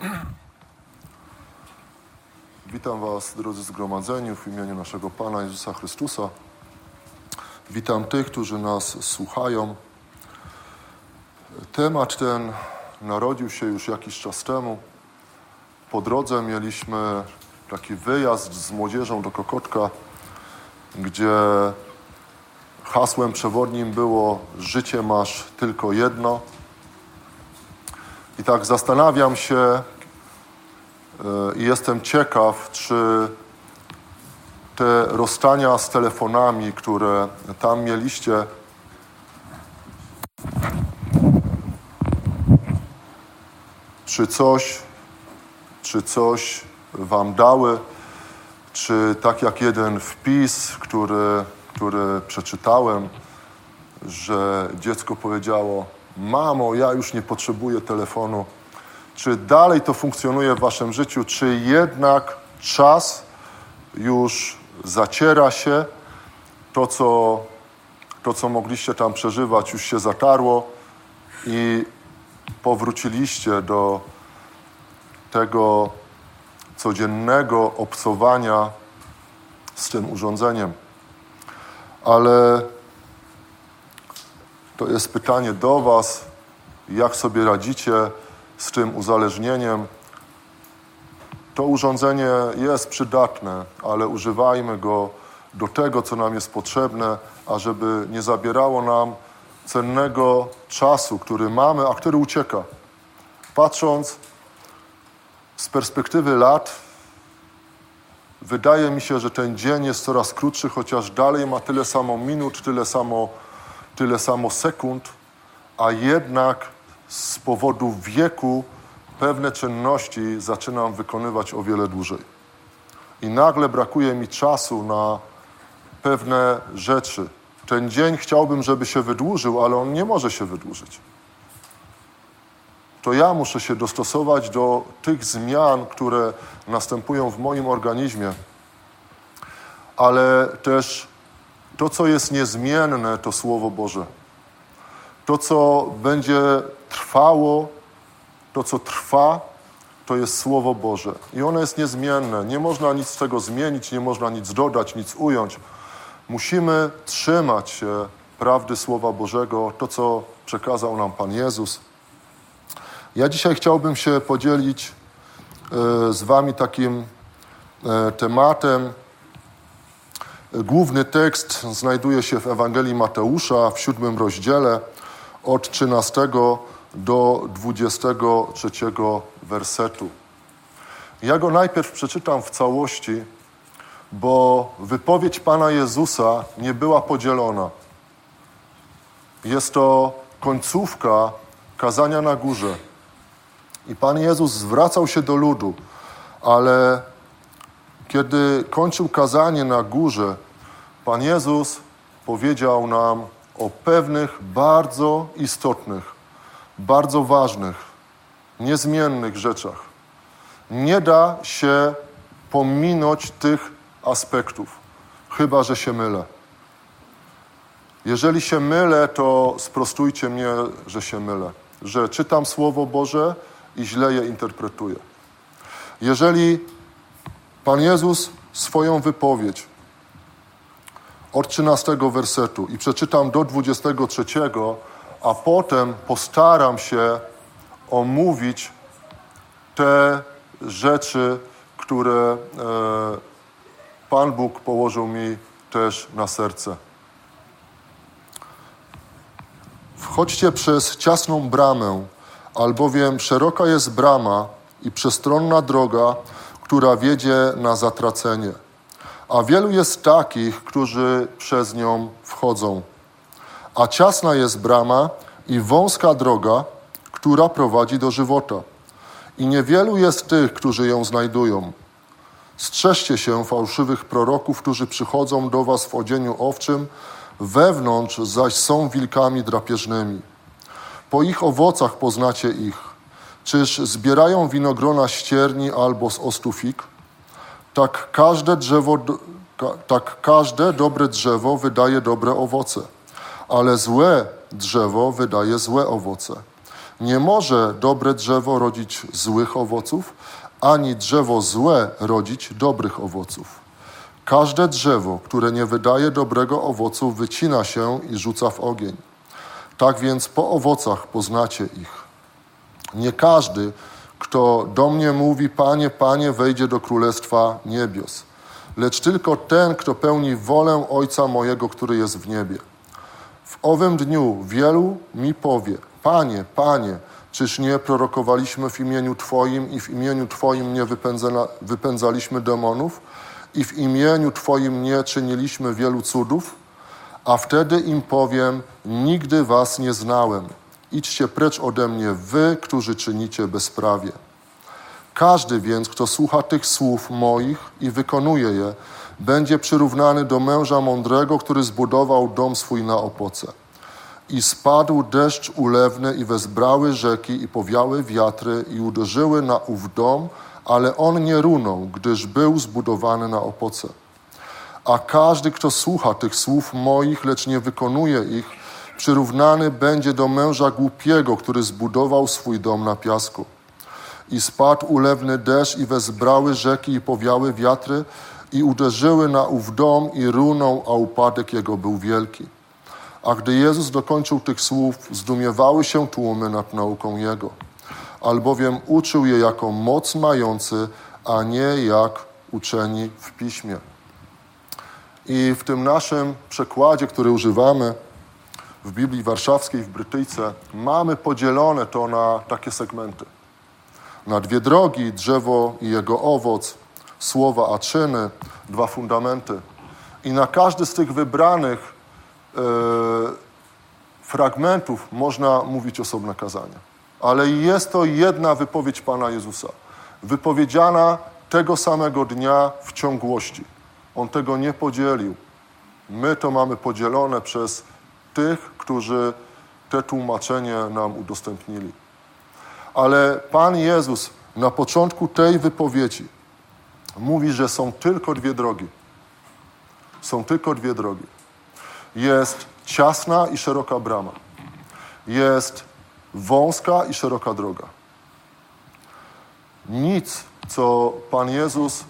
Witam Was, drodzy zgromadzeni, w imieniu naszego Pana Jezusa Chrystusa. Witam tych, którzy nas słuchają. Temat ten narodził się już jakiś czas temu. Po drodze mieliśmy taki wyjazd z młodzieżą do Kokotka, gdzie hasłem przewodnim było „Życie masz tylko jedno”. I tak zastanawiam się i jestem ciekaw, czy te rozstania z telefonami, które tam mieliście, czy coś wam dały, czy tak jak jeden wpis, który przeczytałem, że dziecko powiedziało: „Mamo, ja już nie potrzebuję telefonu”. Czy dalej to funkcjonuje w waszym życiu, czy jednak czas już zaciera się, to co mogliście tam przeżywać, już się zatarło i powróciliście do tego codziennego obcowania z tym urządzeniem. Ale to jest pytanie do was, jak sobie radzicie z tym uzależnieniem. To urządzenie jest przydatne, ale używajmy go do tego, co nam jest potrzebne, ażeby nie zabierało nam cennego czasu, który mamy, a który ucieka. Patrząc z perspektywy lat, wydaje mi się, że ten dzień jest coraz krótszy, chociaż dalej ma tyle samo minut, tyle samo sekund, a jednak z powodu wieku pewne czynności zaczynam wykonywać o wiele dłużej. I nagle brakuje mi czasu na pewne rzeczy. Ten dzień chciałbym, żeby się wydłużył, ale on nie może się wydłużyć. To ja muszę się dostosować do tych zmian, które następują w moim organizmie. Ale też to, co jest niezmienne, to Słowo Boże. To, co będzie trwało, to, co trwa, to jest Słowo Boże. I ono jest niezmienne. Nie można nic z tego zmienić, nie można nic dodać, nic ująć. Musimy trzymać się prawdy Słowa Bożego, to, co przekazał nam Pan Jezus. Ja dzisiaj chciałbym się podzielić z wami takim tematem. Główny tekst znajduje się w Ewangelii Mateusza w 7 rozdziale od 13 do 23 wersetu. Ja go najpierw przeczytam w całości, bo wypowiedź Pana Jezusa nie była podzielona. Jest to końcówka kazania na górze. I Pan Jezus zwracał się do ludu, ale kiedy kończył kazanie na górze, Pan Jezus powiedział nam o pewnych bardzo istotnych, bardzo ważnych, niezmiennych rzeczach. Nie da się pominąć tych aspektów, chyba że się mylę. Jeżeli się mylę, to sprostujcie mnie, że się mylę, że czytam Słowo Boże i źle je interpretuję. Jeżeli Pan Jezus swoją wypowiedź od 13 wersetu i przeczytam do 23, a potem postaram się omówić te rzeczy, które Pan Bóg położył mi też na serce. Wchodźcie przez ciasną bramę, albowiem szeroka jest brama i przestronna droga, która wiedzie na zatracenie. A wielu jest takich, którzy przez nią wchodzą. A ciasna jest brama i wąska droga, która prowadzi do żywota. I niewielu jest tych, którzy ją znajdują. Strzeżcie się fałszywych proroków, którzy przychodzą do was w odzieniu owczym, wewnątrz zaś są wilkami drapieżnymi. Po ich owocach poznacie ich. Czyż zbierają winogrona z cierni albo z ostu fig? Tak każde dobre drzewo wydaje dobre owoce, ale złe drzewo wydaje złe owoce. Nie może dobre drzewo rodzić złych owoców, ani drzewo złe rodzić dobrych owoców. Każde drzewo, które nie wydaje dobrego owocu, wycina się i rzuca w ogień. Tak więc po owocach poznacie ich. Nie każdy, kto do mnie mówi, Panie, Panie, wejdzie do Królestwa Niebios, lecz tylko ten, kto pełni wolę Ojca mojego, który jest w niebie. W owym dniu wielu mi powie, Panie, Panie, czyż nie prorokowaliśmy w imieniu Twoim i w imieniu Twoim nie wypędzaliśmy demonów i w imieniu Twoim nie czyniliśmy wielu cudów? A wtedy im powiem, nigdy was nie znałem. Idźcie precz ode mnie, wy, którzy czynicie bezprawie. Każdy więc, kto słucha tych słów moich i wykonuje je, będzie przyrównany do męża mądrego, który zbudował dom swój na opoce. I spadł deszcz ulewny i wezbrały rzeki i powiały wiatry i uderzyły na ów dom, ale on nie runął, gdyż był zbudowany na opoce. A każdy, kto słucha tych słów moich, lecz nie wykonuje ich, przyrównany będzie do męża głupiego, który zbudował swój dom na piasku. I spadł ulewny deszcz i wezbrały rzeki i powiały wiatry i uderzyły na ów dom i runął, a upadek jego był wielki. A gdy Jezus dokończył tych słów, zdumiewały się tłumy nad nauką Jego, albowiem uczył je jako moc mający, a nie jak uczeni w Piśmie. I w tym naszym przekładzie, który używamy w Biblii Warszawskiej, w Brytyjce, mamy podzielone to na takie segmenty. Na dwie drogi, drzewo i jego owoc, słowa a czyny, dwa fundamenty. I na każdy z tych wybranych fragmentów można mówić osobne kazanie. Ale jest to jedna wypowiedź Pana Jezusa, wypowiedziana tego samego dnia w ciągłości. On tego nie podzielił. My to mamy podzielone przez tych, którzy te tłumaczenie nam udostępnili. Ale Pan Jezus na początku tej wypowiedzi mówi, że są tylko dwie drogi. Są tylko dwie drogi. Jest ciasna i szeroka brama. Jest wąska i szeroka droga. Nic, co Pan Jezus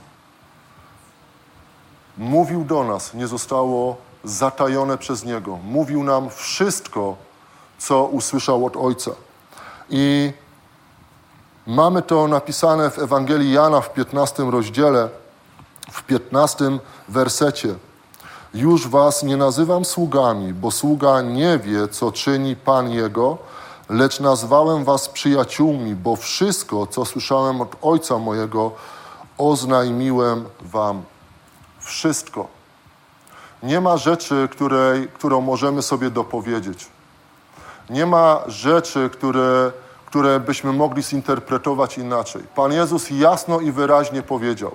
mówił do nas, nie zostało zatajone przez Niego. Mówił nam wszystko, co usłyszał od Ojca. I mamy to napisane w Ewangelii Jana w 15 rozdziale, w 15 wersecie. Już was nie nazywam sługami, bo sługa nie wie, co czyni Pan jego, lecz nazwałem was przyjaciółmi, bo wszystko, co słyszałem od Ojca mojego, oznajmiłem wam. Wszystko. Nie ma rzeczy, którą możemy sobie dopowiedzieć. Nie ma rzeczy, które byśmy mogli zinterpretować inaczej. Pan Jezus jasno i wyraźnie powiedział.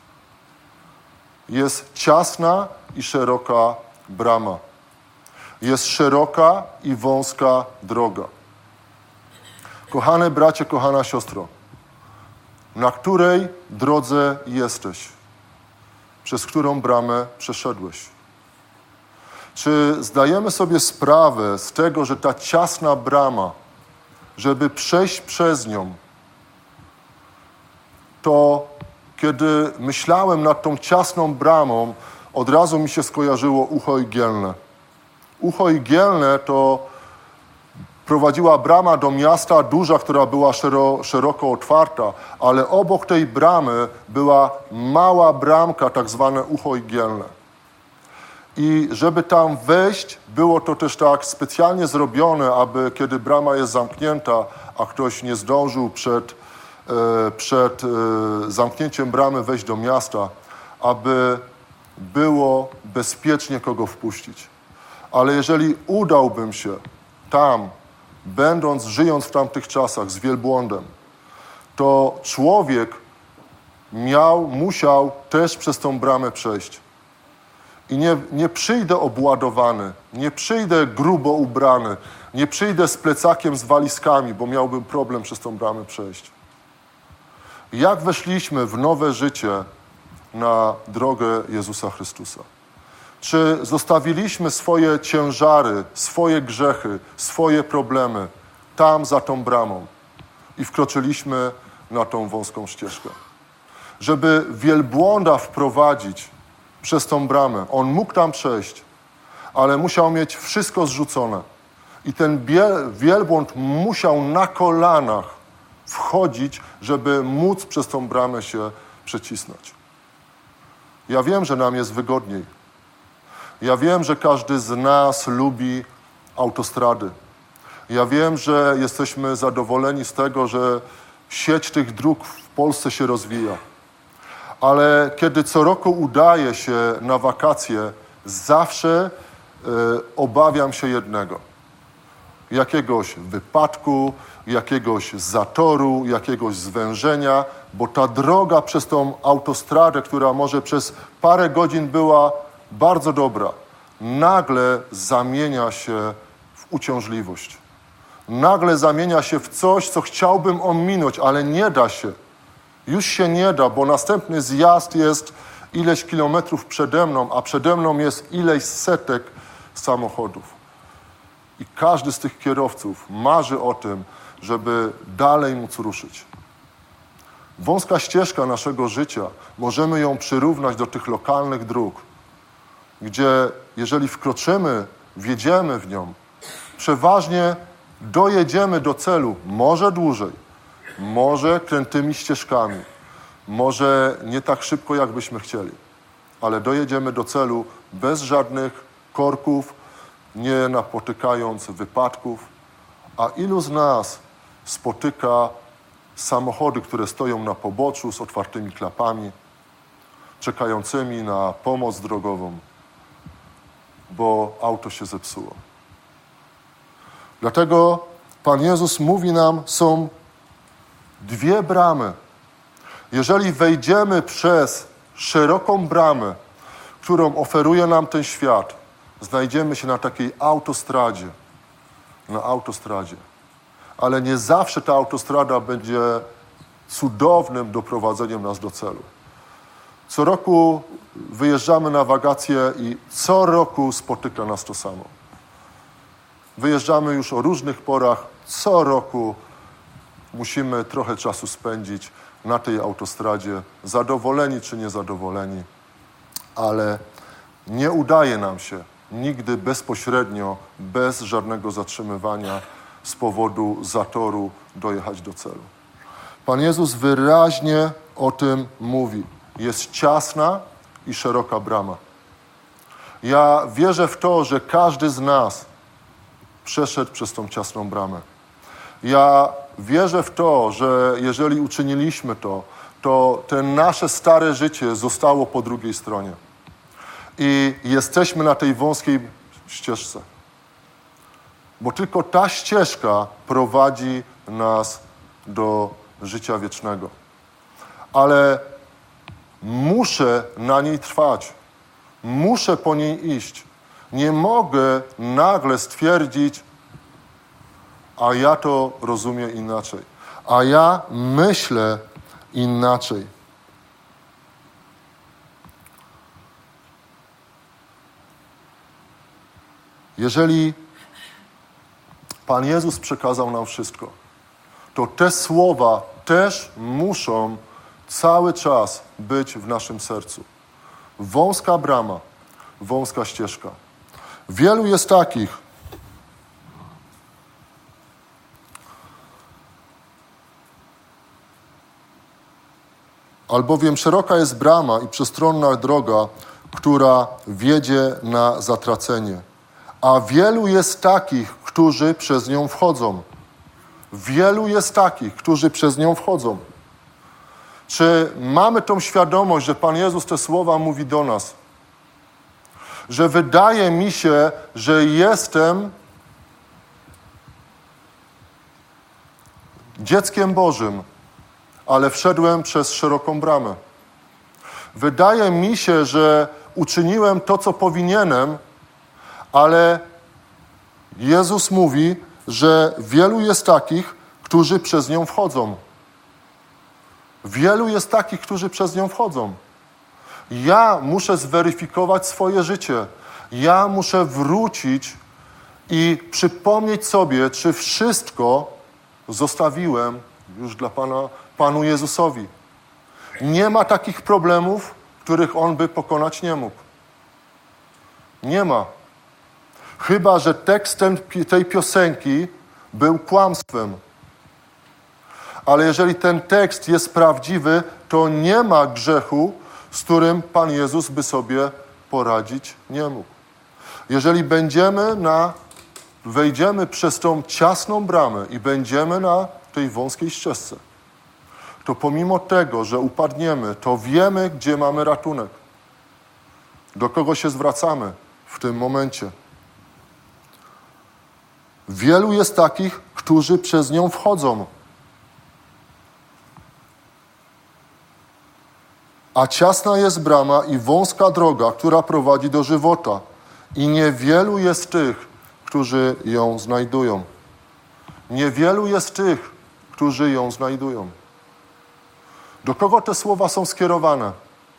Jest ciasna i szeroka brama. Jest szeroka i wąska droga. Kochany bracie, kochana siostro, na której drodze jesteś? Przez którą bramę przeszedłeś? Czy zdajemy sobie sprawę z tego, że ta ciasna brama, żeby przejść przez nią, to kiedy myślałem nad tą ciasną bramą, od razu mi się skojarzyło ucho igielne. Ucho igielne to prowadziła brama do miasta, duża, która była szeroko otwarta, ale obok tej bramy była mała bramka, tak zwane ucho igielne. I żeby tam wejść, było to też tak specjalnie zrobione, aby kiedy brama jest zamknięta, a ktoś nie zdążył przed zamknięciem bramy wejść do miasta, aby było bezpiecznie kogo wpuścić. Ale jeżeli udałbym się tam, żyjąc w tamtych czasach z wielbłądem, to człowiek musiał też przez tą bramę przejść. I nie przyjdę obładowany, nie przyjdę grubo ubrany, nie przyjdę z plecakiem, z walizkami, bo miałbym problem przez tą bramę przejść. Jak weszliśmy w nowe życie na drogę Jezusa Chrystusa? Czy zostawiliśmy swoje ciężary, swoje grzechy, swoje problemy tam za tą bramą i wkroczyliśmy na tą wąską ścieżkę. Żeby wielbłąda wprowadzić przez tą bramę, on mógł tam przejść, ale musiał mieć wszystko zrzucone. I ten wielbłąd musiał na kolanach wchodzić, żeby móc przez tą bramę się przecisnąć. Ja wiem, że nam jest wygodniej. Ja wiem, że każdy z nas lubi autostrady. Ja wiem, że jesteśmy zadowoleni z tego, że sieć tych dróg w Polsce się rozwija. Ale kiedy co roku udaje się na wakacje, zawsze obawiam się jednego. Jakiegoś wypadku, jakiegoś zatoru, jakiegoś zwężenia, bo ta droga przez tą autostradę, która może przez parę godzin była bardzo dobra, nagle zamienia się w uciążliwość. Nagle zamienia się w coś, co chciałbym ominąć, ale nie da się. Już się nie da, bo następny zjazd jest ileś kilometrów przede mną, a przede mną jest ileś setek samochodów. I każdy z tych kierowców marzy o tym, żeby dalej móc ruszyć. Wąska ścieżka naszego życia, możemy ją przyrównać do tych lokalnych dróg, gdzie jeżeli wkroczymy, wjedziemy w nią, przeważnie dojedziemy do celu, może dłużej, może krętymi ścieżkami, może nie tak szybko, jak byśmy chcieli, ale dojedziemy do celu bez żadnych korków, nie napotykając wypadków. A ilu z nas spotyka samochody, które stoją na poboczu z otwartymi klapami, czekającymi na pomoc drogową, bo auto się zepsuło. Dlatego Pan Jezus mówi nam, są dwie bramy. Jeżeli wejdziemy przez szeroką bramę, którą oferuje nam ten świat, znajdziemy się na takiej autostradzie. Na autostradzie. Ale nie zawsze ta autostrada będzie cudownym doprowadzeniem nas do celu. Co roku wyjeżdżamy na wakacje i co roku spotyka nas to samo. Wyjeżdżamy już o różnych porach. Co roku musimy trochę czasu spędzić na tej autostradzie, zadowoleni czy niezadowoleni, ale nie udaje nam się nigdy bezpośrednio, bez żadnego zatrzymywania z powodu zatoru dojechać do celu. Pan Jezus wyraźnie o tym mówi. Jest ciasna i szeroka brama. Ja wierzę w to, że każdy z nas przeszedł przez tą ciasną bramę. Ja wierzę w to, że jeżeli uczyniliśmy to, to te nasze stare życie zostało po drugiej stronie. I jesteśmy na tej wąskiej ścieżce. Bo tylko ta ścieżka prowadzi nas do życia wiecznego. Ale muszę na niej trwać. Muszę po niej iść. Nie mogę nagle stwierdzić, a ja to rozumiem inaczej. A ja myślę inaczej. Jeżeli Pan Jezus przekazał nam wszystko, to te słowa też muszą cały czas być w naszym sercu. Wąska brama, wąska ścieżka. Wielu jest takich, albowiem szeroka jest brama i przestronna droga, która wiedzie na zatracenie. A wielu jest takich, którzy przez nią wchodzą. Wielu jest takich, którzy przez nią wchodzą. Czy mamy tą świadomość, że Pan Jezus te słowa mówi do nas? Że wydaje mi się, że jestem dzieckiem Bożym, ale wszedłem przez szeroką bramę. Wydaje mi się, że uczyniłem to, co powinienem, ale Jezus mówi, że wielu jest takich, którzy przez nią wchodzą. Wielu jest takich, którzy przez nią wchodzą. Ja muszę zweryfikować swoje życie. Ja muszę wrócić i przypomnieć sobie, czy wszystko zostawiłem już dla Panu Jezusowi. Nie ma takich problemów, których On by pokonać nie mógł. Nie ma. Chyba że tekst tej piosenki był kłamstwem. Ale jeżeli ten tekst jest prawdziwy, to nie ma grzechu, z którym Pan Jezus by sobie poradzić nie mógł. Jeżeli wejdziemy przez tą ciasną bramę i będziemy na tej wąskiej ścieżce, to pomimo tego, że upadniemy, to wiemy, gdzie mamy ratunek. Do kogo się zwracamy w tym momencie. Wielu jest takich, którzy przez nią wchodzą. A ciasna jest brama i wąska droga, która prowadzi do żywota. I niewielu jest tych, którzy ją znajdują. Niewielu jest tych, którzy ją znajdują. Do kogo te słowa są skierowane?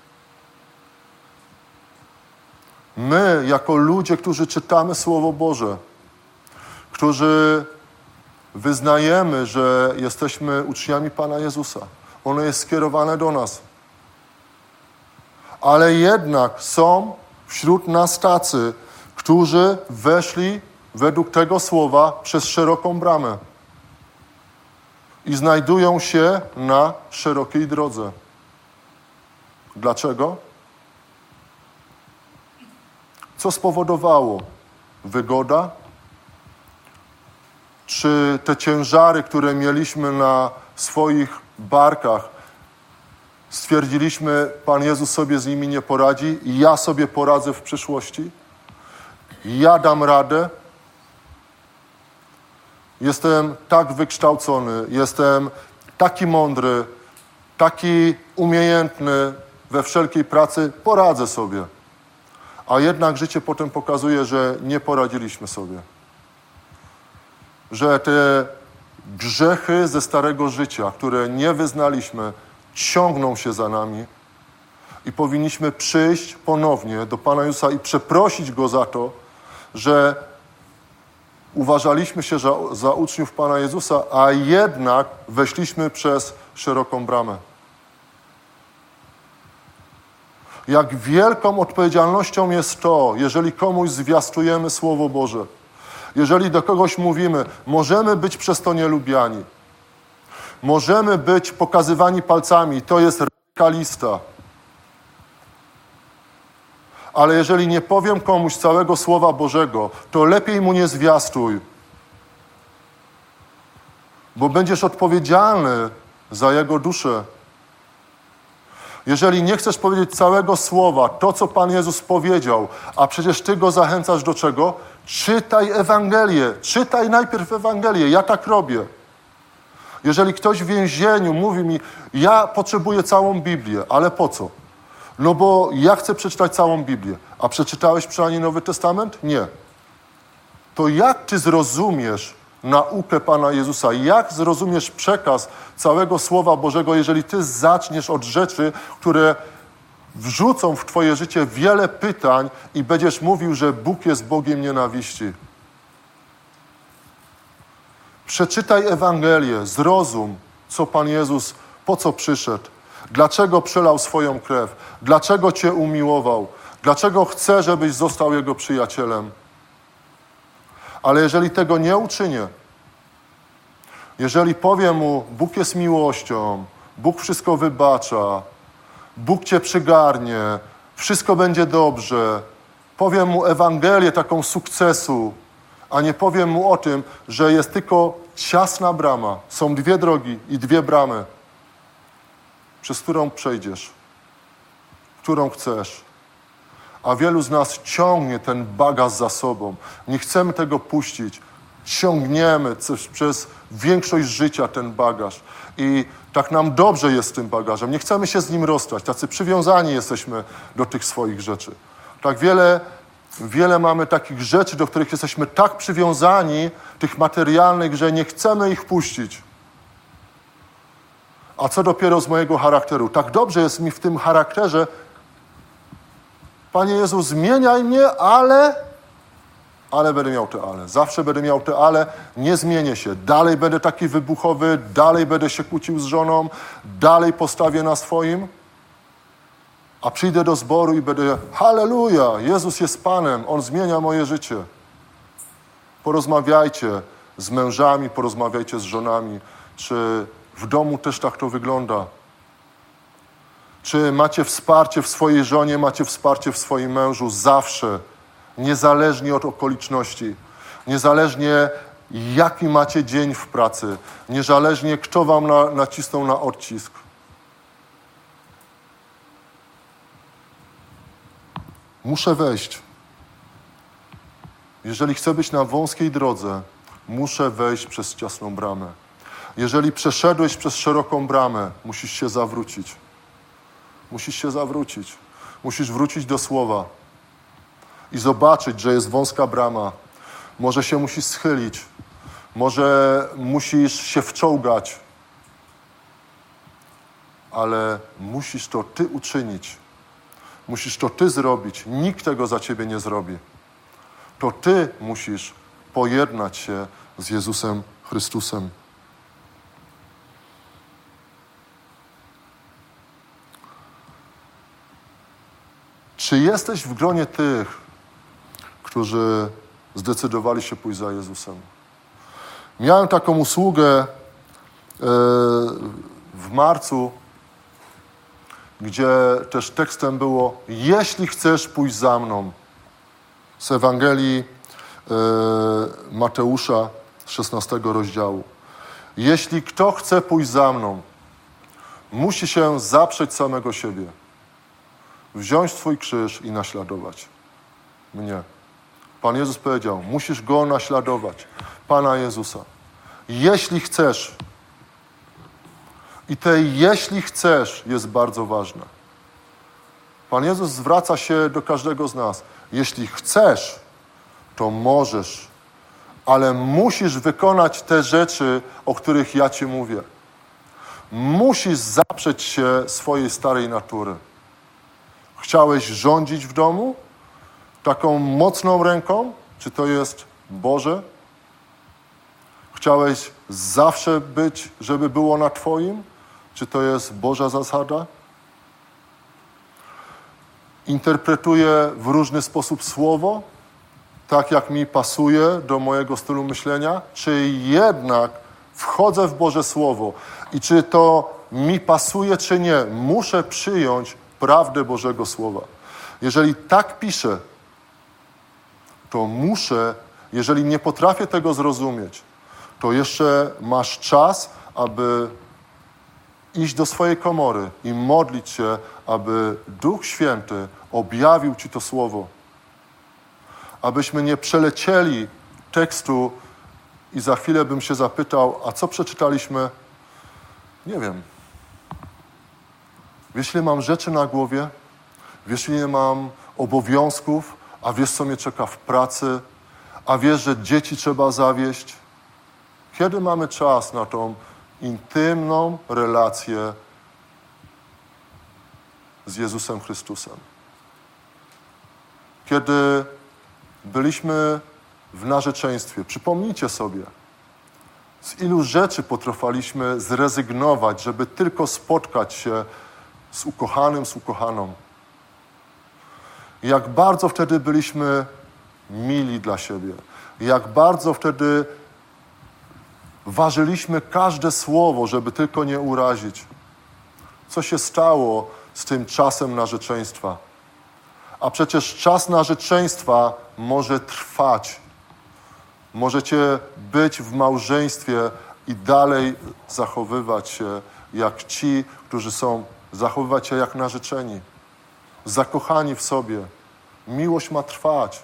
My, jako ludzie, którzy czytamy Słowo Boże, którzy wyznajemy, że jesteśmy uczniami Pana Jezusa. Ono jest skierowane do nas. Ale jednak są wśród nas tacy, którzy weszli według tego słowa przez szeroką bramę i znajdują się na szerokiej drodze. Dlaczego? Co spowodowało? Wygoda? Czy te ciężary, które mieliśmy na swoich barkach, stwierdziliśmy, Pan Jezus sobie z nimi nie poradzi i ja sobie poradzę w przyszłości? Ja dam radę? Jestem tak wykształcony, jestem taki mądry, taki umiejętny we wszelkiej pracy, poradzę sobie. A jednak życie potem pokazuje, że nie poradziliśmy sobie. Że te grzechy ze starego życia, które nie wyznaliśmy, ciągną się za nami i powinniśmy przyjść ponownie do Pana Jezusa i przeprosić Go za to, że uważaliśmy się za uczniów Pana Jezusa, a jednak weszliśmy przez szeroką bramę. Jak wielką odpowiedzialnością jest to, jeżeli komuś zwiastujemy Słowo Boże, jeżeli do kogoś mówimy, możemy być przez to nielubiani, możemy być pokazywani palcami, to jest radykalista. Ale jeżeli nie powiem komuś całego Słowa Bożego, to lepiej mu nie zwiastuj. Bo będziesz odpowiedzialny za jego duszę. Jeżeli nie chcesz powiedzieć całego Słowa, to co Pan Jezus powiedział, a przecież Ty Go zachęcasz do czego? Czytaj Ewangelię. Czytaj najpierw Ewangelię. Ja tak robię. Jeżeli ktoś w więzieniu mówi mi, ja potrzebuję całą Biblię, ale po co? No bo ja chcę przeczytać całą Biblię. A przeczytałeś przynajmniej Nowy Testament? Nie. To jak Ty zrozumiesz naukę Pana Jezusa? Jak zrozumiesz przekaz całego Słowa Bożego, jeżeli Ty zaczniesz od rzeczy, które wrzucą w Twoje życie wiele pytań i będziesz mówił, że Bóg jest Bogiem nienawiści? Przeczytaj Ewangelię, zrozum, co Pan Jezus, po co przyszedł, dlaczego przelał swoją krew, dlaczego Cię umiłował, dlaczego chce, żebyś został Jego przyjacielem. Ale jeżeli tego nie uczynię, jeżeli powiem mu, Bóg jest miłością, Bóg wszystko wybacza, Bóg Cię przygarnie, wszystko będzie dobrze, powiem mu Ewangelię taką sukcesu, a nie powiem mu o tym, że jest tylko ciasna brama, są dwie drogi i dwie bramy, przez którą przejdziesz, którą chcesz. A wielu z nas ciągnie ten bagaż za sobą. Nie chcemy tego puścić. Ciągniemy przez większość życia ten bagaż. I tak nam dobrze jest z tym bagażem. Nie chcemy się z nim rozstać. Tacy przywiązani jesteśmy do tych swoich rzeczy. Tak wiele mamy takich rzeczy, do których jesteśmy tak przywiązani, tych materialnych, że nie chcemy ich puścić. A co dopiero z mojego charakteru? Tak dobrze jest mi w tym charakterze. Panie Jezu, zmieniaj mnie, ale Ale będę miał te ale. Zawsze będę miał te ale. Nie zmienię się. Dalej będę taki wybuchowy, dalej będę się kłócił z żoną, dalej postawię na swoim. A przyjdę do zboru i będę, halleluja, Jezus jest Panem, On zmienia moje życie. Porozmawiajcie z mężami, porozmawiajcie z żonami. Czy w domu też tak to wygląda? Czy macie wsparcie w swojej żonie, macie wsparcie w swoim mężu zawsze, niezależnie od okoliczności, niezależnie jaki macie dzień w pracy, niezależnie kto wam nacisnął na odcisk. Muszę wejść. Jeżeli chcę być na wąskiej drodze, muszę wejść przez ciasną bramę. Jeżeli przeszedłeś przez szeroką bramę, musisz się zawrócić. Musisz się zawrócić. Musisz wrócić do Słowa i zobaczyć, że jest wąska brama. Może się musisz schylić. Może musisz się wczołgać. Ale musisz to Ty uczynić. Musisz to Ty zrobić. Nikt tego za Ciebie nie zrobi. To Ty musisz pojednać się z Jezusem Chrystusem. Czy jesteś w gronie tych, którzy zdecydowali się pójść za Jezusem? Miałem taką usługę w marcu, gdzie też tekstem było: jeśli chcesz pójść za mną, z Ewangelii Mateusza 16 rozdziału. Jeśli kto chce pójść za mną, musi się zaprzeć samego siebie, wziąć swój krzyż i naśladować mnie. Pan Jezus powiedział, musisz Go naśladować, Pana Jezusa. Jeśli chcesz. I te jeśli chcesz jest bardzo ważne. Pan Jezus zwraca się do każdego z nas. Jeśli chcesz, to możesz, ale musisz wykonać te rzeczy, o których ja Ci mówię. Musisz zaprzeć się swojej starej natury. Chciałeś rządzić w domu taką mocną ręką? Czy to jest Boże? Chciałeś zawsze być, żeby było na Twoim? Czy to jest Boża zasada? Interpretuję w różny sposób słowo, tak jak mi pasuje do mojego stylu myślenia, czy jednak wchodzę w Boże Słowo i czy to mi pasuje, czy nie, muszę przyjąć prawdę Bożego Słowa. Jeżeli tak piszę, to muszę, jeżeli nie potrafię tego zrozumieć, to jeszcze masz czas, aby iść do swojej komory i modlić się, aby Duch Święty objawił Ci to Słowo. Abyśmy nie przelecieli tekstu i za chwilę bym się zapytał, a co przeczytaliśmy? Nie wiem. Wiesz, ile mam rzeczy na głowie? Wiesz, ile mam obowiązków? A wiesz, co mnie czeka w pracy? A wiesz, że dzieci trzeba zawieźć? Kiedy mamy czas na tą intymną relację z Jezusem Chrystusem? Kiedy byliśmy w narzeczeństwie, przypomnijcie sobie, z ilu rzeczy potrafiliśmy zrezygnować, żeby tylko spotkać się z ukochanym, z ukochaną. Jak bardzo wtedy byliśmy mili dla siebie. Jak bardzo wtedy ważyliśmy każde słowo, żeby tylko nie urazić. Co się stało z tym czasem narzeczeństwa? A przecież czas narzeczeństwa może trwać. Możecie być w małżeństwie i dalej zachowywać się jak ci, którzy są, zachowywać się jak narzeczeni. Zakochani w sobie. Miłość ma trwać.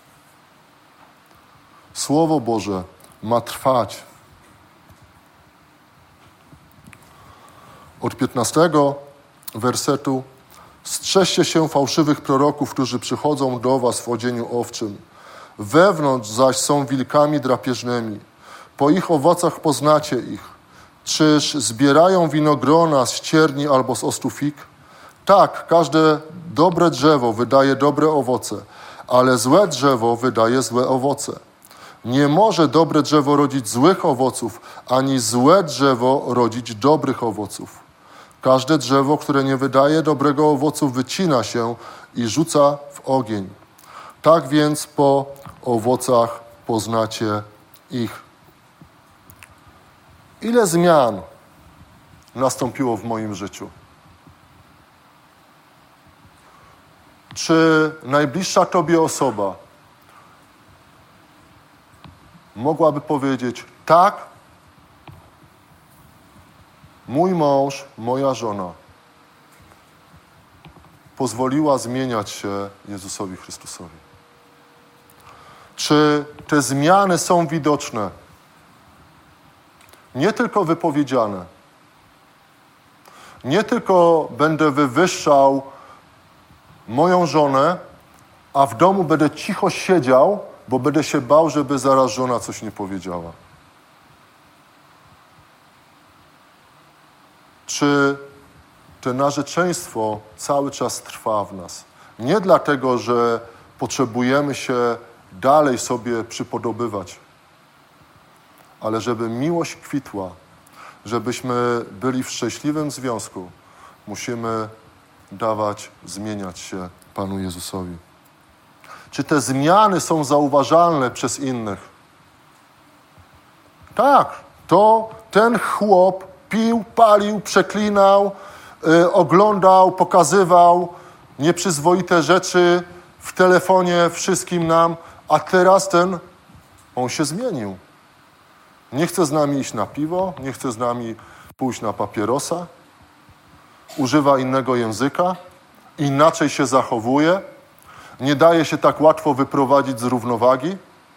Słowo Boże ma trwać. Od 15 wersetu. Strzeżcie się fałszywych proroków, którzy przychodzą do was w odzieniu owczym. Wewnątrz zaś są wilkami drapieżnymi. Po ich owocach poznacie ich. Czyż zbierają winogrona z cierni albo z ostu fig? Tak, każde dobre drzewo wydaje dobre owoce, ale złe drzewo wydaje złe owoce. Nie może dobre drzewo rodzić złych owoców, ani złe drzewo rodzić dobrych owoców. Każde drzewo, które nie wydaje dobrego owocu, wycina się i rzuca w ogień. Tak więc po owocach poznacie ich. Ile zmian nastąpiło w moim życiu? Czy najbliższa Tobie osoba mogłaby powiedzieć: tak, mój mąż, moja żona pozwoliła zmieniać się Jezusowi Chrystusowi? Czy te zmiany są widoczne? Nie tylko wypowiedziane. Nie tylko będę wywyższał moją żonę, a w domu będę cicho siedział, bo będę się bał, żeby zaraz żona coś nie powiedziała. Czy to narzeczeństwo cały czas trwa w nas? Nie dlatego, że potrzebujemy się dalej sobie przypodobywać, ale żeby miłość kwitła, żebyśmy byli w szczęśliwym związku, musimy dawać zmieniać się Panu Jezusowi. Czy te zmiany są zauważalne przez innych? Tak, to ten chłop pił, palił, przeklinał, oglądał, pokazywał nieprzyzwoite rzeczy w telefonie wszystkim nam, a teraz on się zmienił. Nie chce z nami iść na piwo, nie chce z nami pójść na papierosa, używa innego języka, inaczej się zachowuje, nie daje się tak łatwo wyprowadzić z równowagi.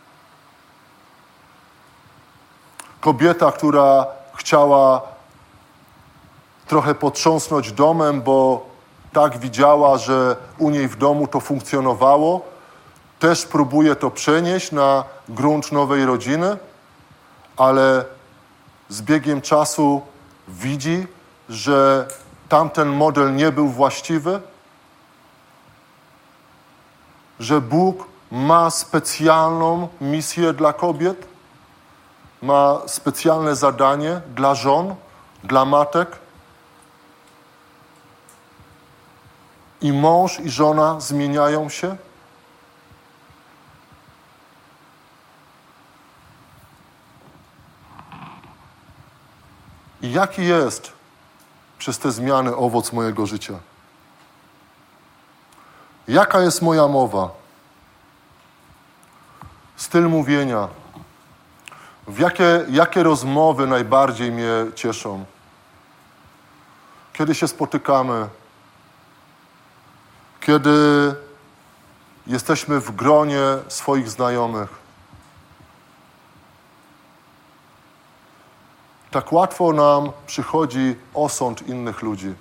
Kobieta, która chciała trochę potrząsnąć domem, bo tak widziała, że u niej w domu to funkcjonowało, też próbuje to przenieść na grunt nowej rodziny, ale z biegiem czasu widzi, że tamten model nie był właściwy, że Bóg ma specjalną misję dla kobiet, ma specjalne zadanie dla żon, dla matek. I mąż i żona zmieniają się. I jaki jest przez te zmiany owoc mojego życia? Jaka jest moja mowa? Styl mówienia? Jakie rozmowy najbardziej mnie cieszą? Kiedy się spotykamy? Kiedy jesteśmy w gronie swoich znajomych? Tak łatwo nam przychodzi osąd innych ludzi.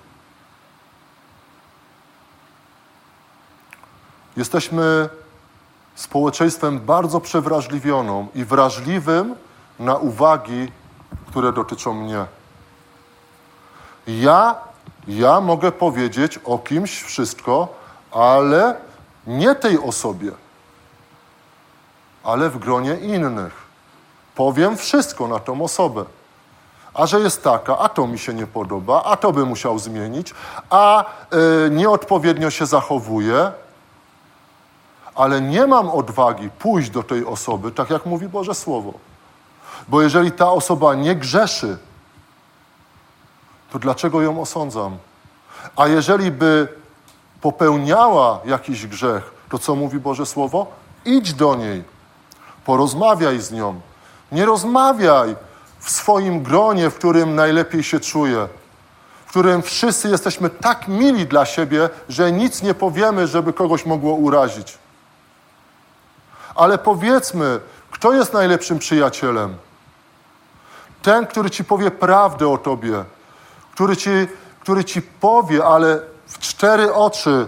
Jesteśmy społeczeństwem bardzo przewrażliwioną i wrażliwym na uwagi, które dotyczą mnie. Ja mogę powiedzieć o kimś wszystko, ale nie tej osobie, ale w gronie innych. Powiem wszystko na tą osobę. A że jest taka, a to mi się nie podoba, a to by musiał zmienić, a nieodpowiednio się zachowuje, ale nie mam odwagi pójść do tej osoby, tak jak mówi Boże Słowo. Bo jeżeli ta osoba nie grzeszy, to dlaczego ją osądzam? A jeżeli by popełniała jakiś grzech, to co mówi Boże Słowo? Idź do niej, porozmawiaj z nią. Nie rozmawiaj w swoim gronie, w którym najlepiej się czuje, w którym wszyscy jesteśmy tak mili dla siebie, że nic nie powiemy, żeby kogoś mogło urazić. Ale powiedzmy, kto jest najlepszym przyjacielem? Ten, który ci powie prawdę o tobie, który ci powie, ale w 4 oczy: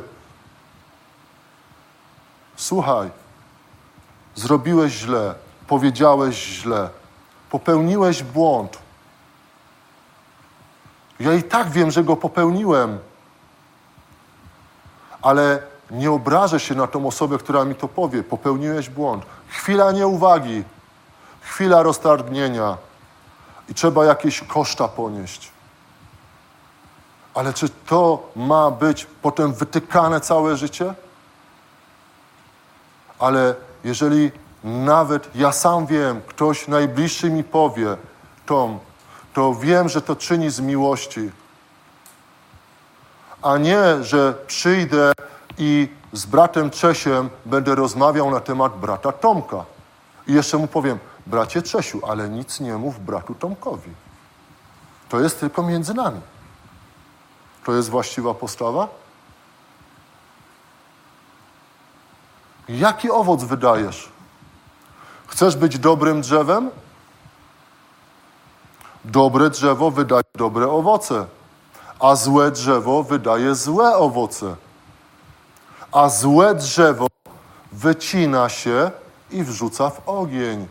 słuchaj, zrobiłeś źle, powiedziałeś źle, popełniłeś błąd. Ja i tak wiem, że go popełniłem, ale nie obrażę się na tą osobę, która mi to powie. Popełniłeś błąd. Chwila nieuwagi, chwila roztargnienia i trzeba jakieś koszta ponieść. Ale czy to ma być potem wytykane całe życie? Ale jeżeli nawet ja sam wiem, ktoś najbliższy mi powie, Tom, to wiem, że to czyni z miłości. A nie, że przyjdę i z bratem Czesiem będę rozmawiał na temat brata Tomka. I jeszcze mu powiem, bracie Czesiu, ale nic nie mów bratu Tomkowi. To jest tylko między nami. To jest właściwa postawa? Jaki owoc wydajesz? Chcesz być dobrym drzewem? Dobre drzewo wydaje dobre owoce, a złe drzewo wydaje złe owoce. A złe drzewo wycina się i wrzuca w ogień.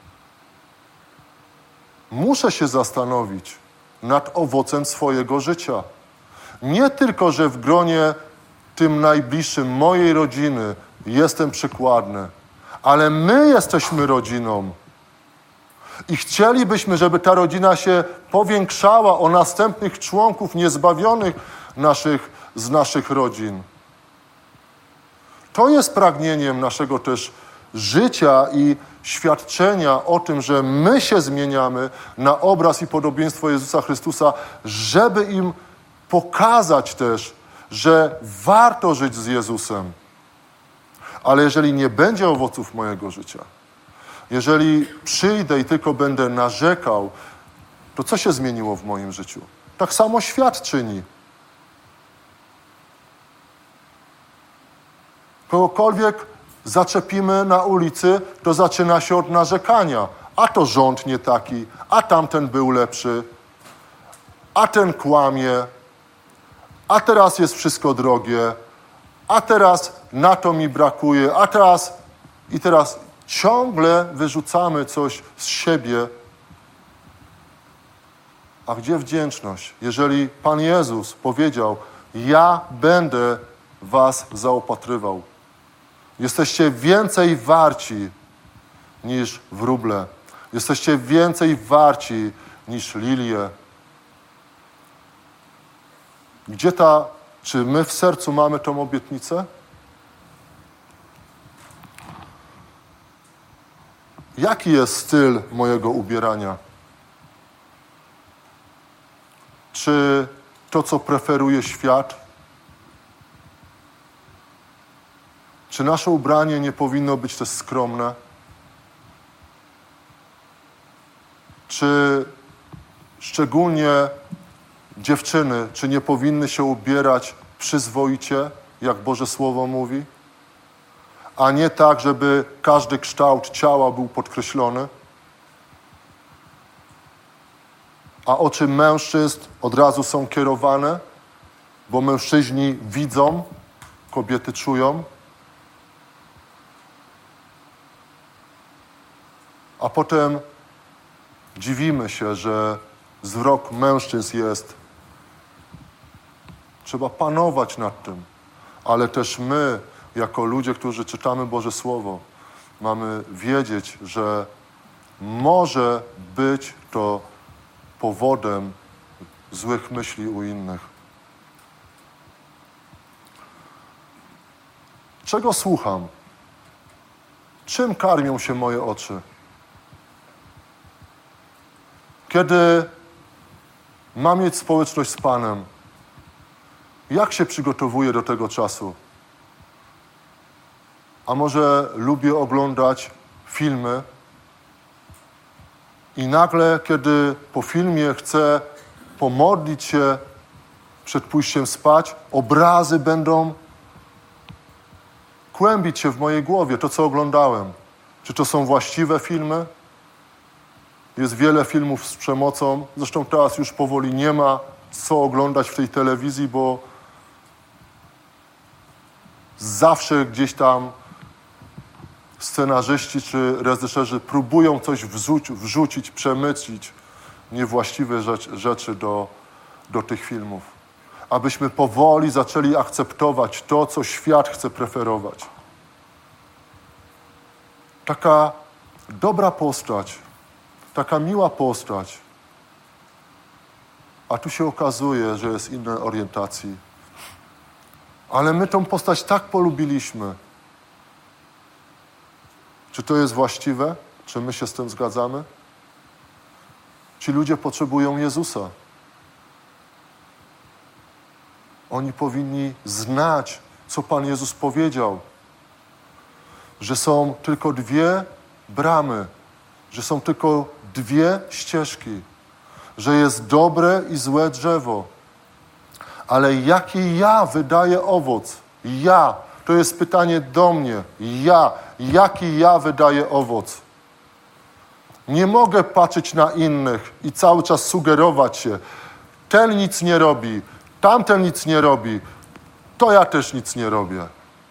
Muszę się zastanowić nad owocem swojego życia. Nie tylko, że w gronie tym najbliższym mojej rodziny jestem przykładny, ale my jesteśmy rodziną. I chcielibyśmy, żeby ta rodzina się powiększała o następnych członków niezbawionych z naszych rodzin. To jest pragnieniem naszego też życia i świadczenia o tym, że my się zmieniamy na obraz i podobieństwo Jezusa Chrystusa, żeby im pokazać też, że warto żyć z Jezusem. Ale jeżeli nie będzie owoców mojego życia, jeżeli przyjdę i tylko będę narzekał, to co się zmieniło w moim życiu? Tak samo świat czyni. Kogokolwiek zaczepimy na ulicy, to zaczyna się od narzekania. A to rząd nie taki, a tamten był lepszy, a ten kłamie, a teraz jest wszystko drogie, a teraz na to mi brakuje, a teraz i teraz ciągle wyrzucamy coś z siebie. A gdzie wdzięczność? Jeżeli Pan Jezus powiedział, ja będę was zaopatrywał. Jesteście więcej warci niż wróble. Jesteście więcej warci niż lilie. Czy my w sercu mamy tą obietnicę? Jaki jest styl mojego ubierania? Czy to, co preferuje świat? Czy nasze ubranie nie powinno być też skromne? Czy szczególnie dziewczyny, czy nie powinny się ubierać przyzwoicie, jak Boże Słowo mówi? A nie tak, żeby każdy kształt ciała był podkreślony? A oczy mężczyzn od razu są kierowane, bo mężczyźni widzą, kobiety czują. A potem dziwimy się, że wzrok mężczyzn jest. Trzeba panować nad tym. Ale też my, jako ludzie, którzy czytamy Boże Słowo, mamy wiedzieć, że może być to powodem złych myśli u innych. Czego słucham? Czym karmią się moje oczy? Kiedy mam mieć społeczność z Panem, jak się przygotowuję do tego czasu? A może lubię oglądać filmy i nagle, kiedy po filmie chcę pomodlić się przed pójściem spać, obrazy będą kłębić się w mojej głowie, to co oglądałem. Czy to są właściwe filmy? Jest wiele filmów z przemocą. Zresztą teraz już powoli nie ma co oglądać w tej telewizji, bo zawsze gdzieś tam scenarzyści czy reżyserzy próbują coś wrzucić, przemycić niewłaściwe rzeczy do tych filmów. abyśmy powoli zaczęli akceptować to, co świat chce preferować. Taka dobra postać, taka miła postać, a tu się okazuje, że jest innej orientacji. Ale my tą postać tak polubiliśmy. Czy to jest właściwe? Czy my się z tym zgadzamy? Ci ludzie potrzebują Jezusa. Oni powinni znać, co Pan Jezus powiedział. Że są tylko dwie bramy, że są tylko dwie ścieżki, że jest dobre i złe drzewo. Ale jaki ja wydaję owoc? Ja. To jest pytanie do mnie. Ja. Jaki ja wydaję owoc? Nie mogę patrzeć na innych i cały czas sugerować się. Ten nic nie robi, tamten nic nie robi, to ja też nic nie robię.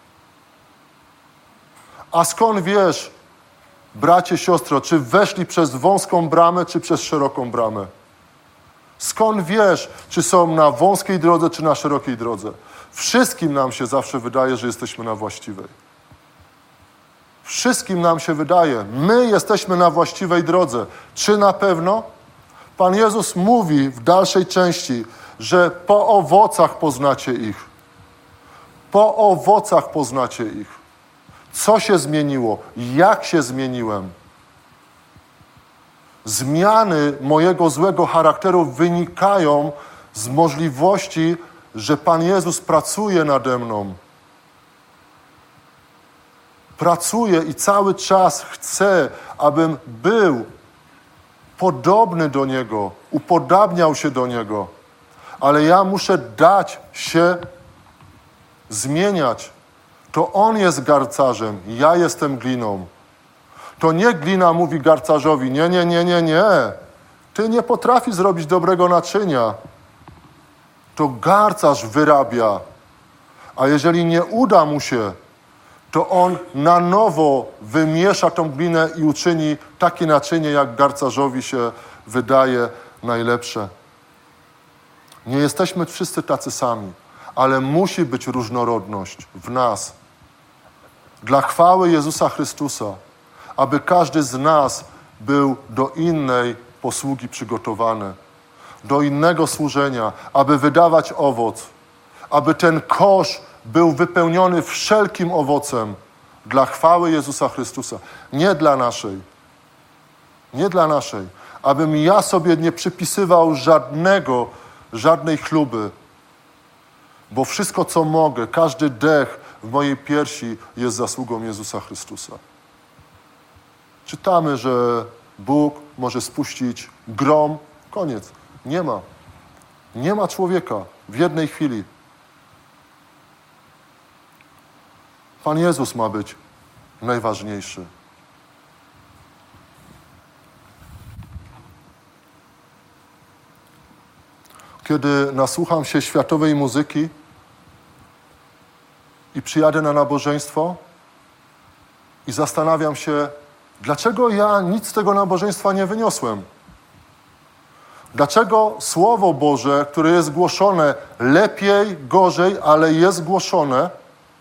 A skąd wiesz, bracie, siostro, czy weszli przez wąską bramę, czy przez szeroką bramę? Skąd wiesz, czy są na wąskiej drodze, czy na szerokiej drodze? Wszystkim nam się zawsze wydaje, że jesteśmy na właściwej. Wszystkim nam się wydaje. My jesteśmy na właściwej drodze. Czy na pewno? Pan Jezus mówi w dalszej części, że po owocach poznacie ich. Po owocach poznacie ich. Co się zmieniło? Jak się zmieniłem? Zmiany mojego złego charakteru wynikają z możliwości, że Pan Jezus pracuje nade mną. Pracuje i cały czas chce, abym był podobny do Niego, upodabniał się do Niego. Ale ja muszę dać się zmieniać. To On jest garcarzem, ja jestem gliną. To nie glina mówi garcarzowi, nie. Ty nie potrafisz zrobić dobrego naczynia. To garcarz wyrabia. A jeżeli nie uda mu się, to on na nowo wymiesza tą glinę i uczyni takie naczynie, jak garcarzowi się wydaje najlepsze. Nie jesteśmy wszyscy tacy sami, ale musi być różnorodność w nas. Dla chwały Jezusa Chrystusa, aby każdy z nas był do innej posługi przygotowany, do innego służenia, aby wydawać owoc, aby ten kosz był wypełniony wszelkim owocem dla chwały Jezusa Chrystusa. Nie dla naszej. Nie dla naszej. Abym ja sobie nie przypisywał żadnej chluby. Bo wszystko, co mogę, każdy dech w mojej piersi jest zasługą Jezusa Chrystusa. Czytamy, że Bóg może spuścić grom. Koniec. Nie ma. Nie ma człowieka w jednej chwili. Pan Jezus ma być najważniejszy. Kiedy nasłucham się światowej muzyki i przyjadę na nabożeństwo i zastanawiam się, dlaczego ja nic z tego nabożeństwa nie wyniosłem? Dlaczego Słowo Boże, które jest głoszone lepiej, gorzej, ale jest głoszone,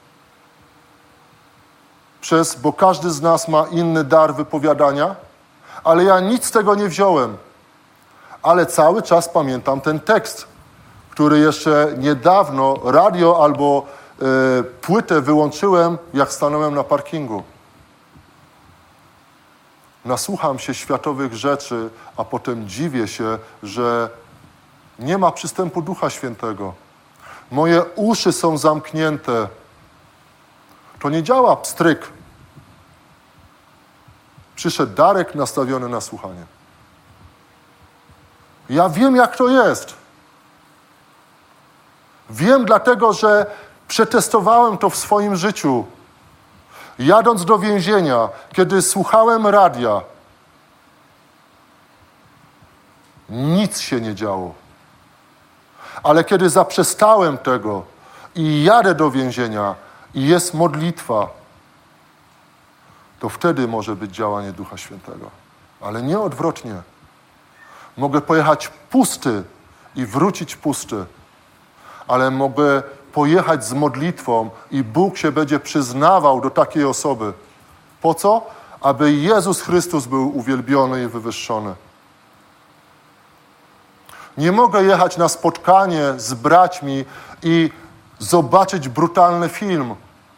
bo każdy z nas ma inny dar wypowiadania, ale ja nic z tego nie wziąłem. Ale cały czas pamiętam ten tekst, który jeszcze niedawno radio albo płytę wyłączyłem, jak stanąłem na parkingu. Nasłucham się światowych rzeczy, a potem dziwię się, że nie ma przystępu Ducha Świętego. Moje uszy są zamknięte. To nie działa pstryk. Przyszedł Darek nastawiony na słuchanie. Ja wiem, jak to jest. Wiem dlatego, że przetestowałem to w swoim życiu. Jadąc do więzienia, kiedy słuchałem radia, nic się nie działo. Ale kiedy zaprzestałem tego i jadę do więzienia i jest modlitwa, to wtedy może być działanie Ducha Świętego. Ale nie odwrotnie. Mogę pojechać pusty i wrócić pusty. ale mogę pojechać z modlitwą i Bóg się będzie przyznawał do takiej osoby. Po co? Aby Jezus Chrystus był uwielbiony i wywyższony. Nie mogę jechać na spotkanie z braćmi i zobaczyć brutalny film.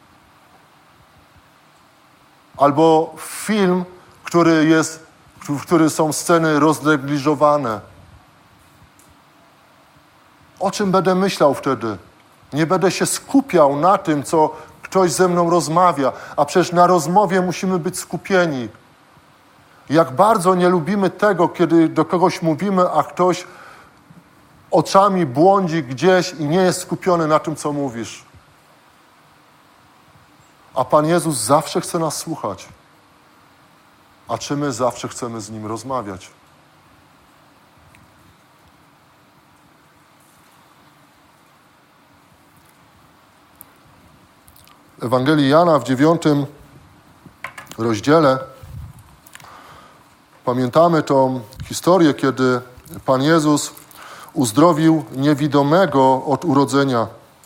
Albo film, w którym są sceny roznegliżowane. O czym będę myślał wtedy? Nie będę się skupiał na tym, co ktoś ze mną rozmawia, a przecież na rozmowie musimy być skupieni. Jak bardzo nie lubimy tego, kiedy do kogoś mówimy, a ktoś oczami błądzi gdzieś i nie jest skupiony na tym, co mówisz. A Pan Jezus zawsze chce nas słuchać. A czy my zawsze chcemy z Nim rozmawiać? W Ewangelii Jana w 9 rozdziale pamiętamy tą historię, kiedy Pan Jezus uzdrowił niewidomego od urodzenia.